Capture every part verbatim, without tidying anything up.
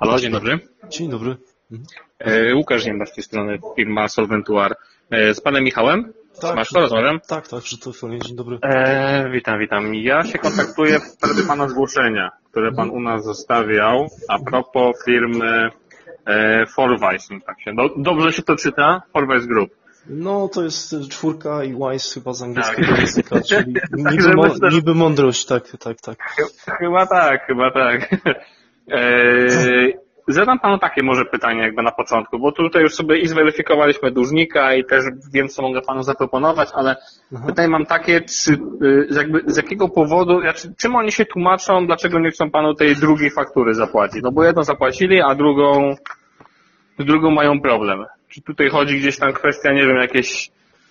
Halo, dzień dobry. Dzień dobry. Mhm. E, Łukasz Ziemba z tej strony, firma Solventuar. E, z panem Michałem? Tak, Masz to, rozmawiam? Tak, tak, przy telefonie. Dzień dobry. E, witam, witam. Ja się kontaktuję w sprawie pana zgłoszenia, które pan u nas zostawiał a propos firmy e, Forwise. Tak się, do, dobrze się to czyta? Forwise Group. No, to jest czwórka i wise chyba z angielskiego Tak. języka, czyli Tak, niby, żeby mo, to- niby mądrość, tak, tak, tak. Chyba tak, chyba tak. E, Zadam panu takie może pytanie jakby na początku, bo tutaj już sobie i zweryfikowaliśmy dłużnika i też wiem, co mogę panu zaproponować, ale Aha. pytanie mam takie, czy y, jakby z jakiego powodu, znaczy, czym oni się tłumaczą, dlaczego nie chcą panu tej drugiej faktury zapłacić? No bo jedną zapłacili, a drugą, z drugą mają problem. Czy tutaj chodzi gdzieś tam kwestia, nie wiem, jakieś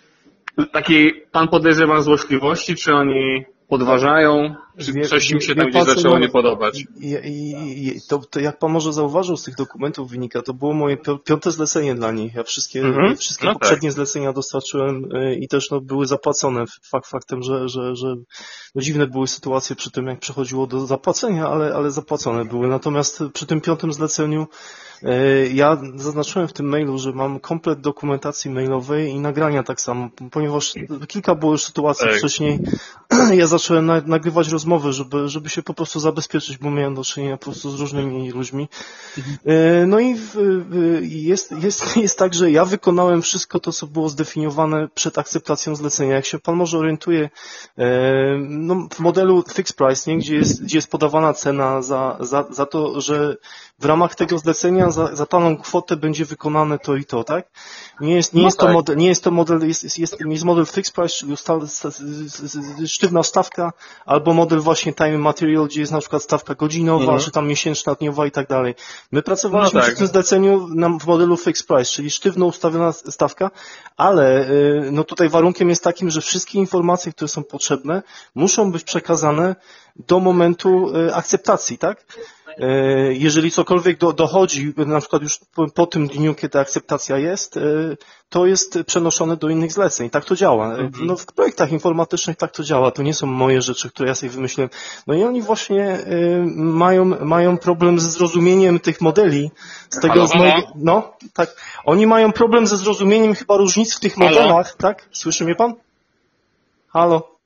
takiej, pan podejrzewa złośliwości, czy oni podważają, czy Wie- coś im się wie tam pan, gdzieś co, zaczęło no, nie podobać? I, i, i to, to jak pan może zauważył z tych dokumentów wynika, to było moje pi- piąte zlecenie dla nich. Ja wszystkie, Mhm. wszystkie No poprzednie tak. zlecenia dostarczyłem y, i też no, były zapłacone. Fakt faktem, że, że, że no, dziwne były sytuacje przy tym, jak przechodziło do zapłacenia, ale, ale zapłacone były. Natomiast przy tym piątym zleceniu y, ja zaznaczyłem w tym mailu, że mam komplet dokumentacji mailowej i nagrania tak samo, ponieważ kilka było już sytuacji Tak. wcześniej. Ja zacząłem na, nagrywać rozmowy, żeby, żeby się po prostu zabezpieczyć, bo miałem do czynienia po prostu z różnymi ludźmi. E, No i w, w- jest, jest, jest tak, że ja wykonałem wszystko to, co było zdefiniowane przed akceptacją zlecenia. Jak się pan może orientuje, e, no, w modelu fixed price, nie, gdzie jest, gdzie jest podawana cena za, za, za to, że w ramach tego zlecenia za, za daną kwotę będzie wykonane to i to, tak? Nie jest, nie No jest to tak. model, nie jest to model, jest, jest, jest, jest model fixed price, czyli ustal, sta- z- z- z- sztywna stawka, albo model właśnie time and material, gdzie jest na przykład stawka godzinowa, Mhm. czy tam miesięczna, dniowa i tak dalej. My pracowaliśmy No tak. przy tym zleceniu na, w modelu fixed price, czyli sztywno ustawiona stawka, ale y, no tutaj warunkiem jest takim, że wszystkie informacje, które są potrzebne, muszą być przekazane do momentu y, akceptacji, tak? E, Jeżeli cokolwiek do, dochodzi, na przykład już po, po tym dniu, kiedy akceptacja jest, e, to jest przenoszone do innych zleceń. Tak to działa. E, No, w projektach informatycznych tak to działa. To nie są moje rzeczy, które ja sobie wymyśliłem. No i oni właśnie e, mają, mają problem ze zrozumieniem tych modeli. Z tego Halo, z mojego, halo? no, tak. Oni mają problem ze zrozumieniem chyba różnic w tych Halo? modelach, tak? Słyszy mnie pan? Halo?